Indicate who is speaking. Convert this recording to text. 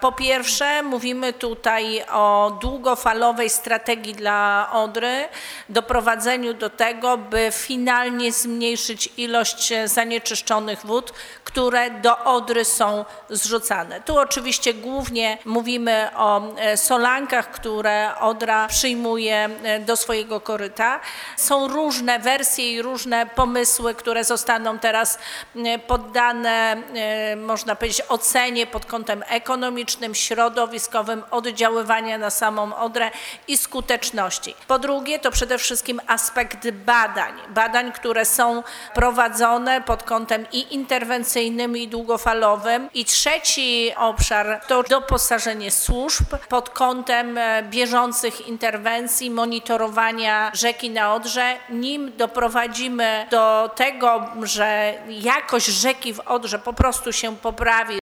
Speaker 1: Po pierwsze, mówimy tutaj o długofalowej strategii dla Odry, doprowadzeniu do tego, by finalnie zmniejszyć ilość zanieczyszczonych wód, które do Odry są zrzucane. Tu oczywiście głównie mówimy o solankach, które Odra przyjmuje do swojego koryta. Są różne wersje i różne pomysły, które zostaną teraz poddane, można powiedzieć, ocenie pod kątem ekonomicznym, środowiskowym, oddziaływania na samą Odrę i skuteczności. Po drugie, to przede wszystkim aspekt badań, które są prowadzone pod kątem i interwencyjnym, i długofalowym. I trzeci obszar to doposażenie służb pod kątem bieżących interwencji, monitorowania rzeki na Odrze. Nim doprowadzimy do tego, że jakość rzeki w Odrze po prostu się poprawi,